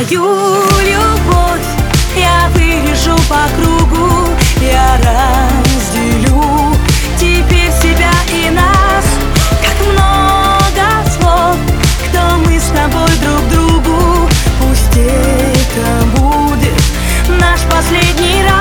Свою любовь я вырежу по кругу, я разделю теперь себя и нас. Как много слов, кто мы с тобой друг другу. Пусть это будет наш последний раз.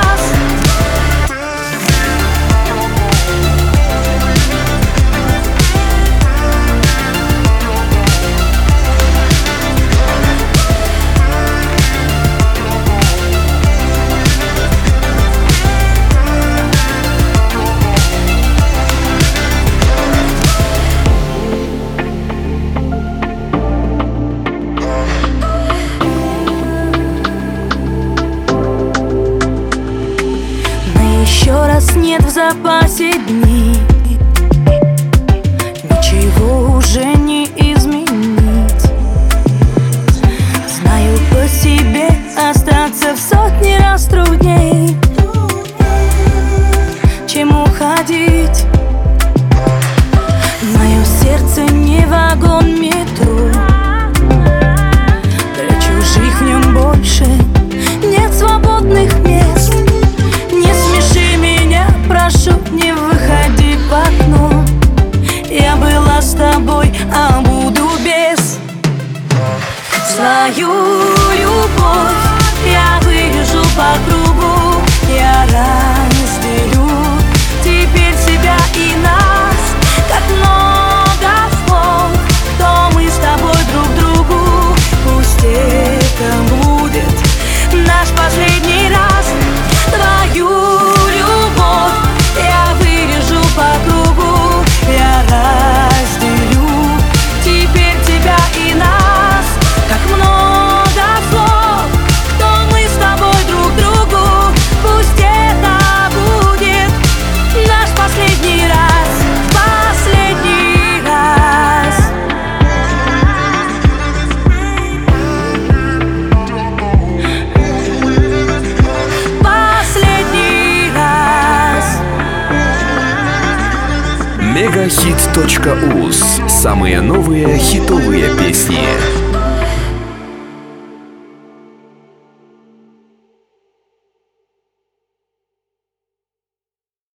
Еще раз нет в запасе дней, ничего уже не изменить. Знаю по себе, остаться в сотни раз трудней, чем уходить. Мое сердце не вагон метро, для чужих в нем больше нет свободных мест. Прошу, не выходи в окно. Я была с тобой, а буду без. Свою любовь я вырежу по кругу, я разделю теперь себя и нас. Как много слов, кто мы с тобой друг другу. Пусть это будет наш последний раз. Твою любовь я вырежу по кругу, я разделю теперь тебя и нас. Как много слов, кто мы с тобой друг другу. Пусть это будет наш последний раз, последний раз. Последний раз. Мегахит.уз. Самые новые хитовые песни.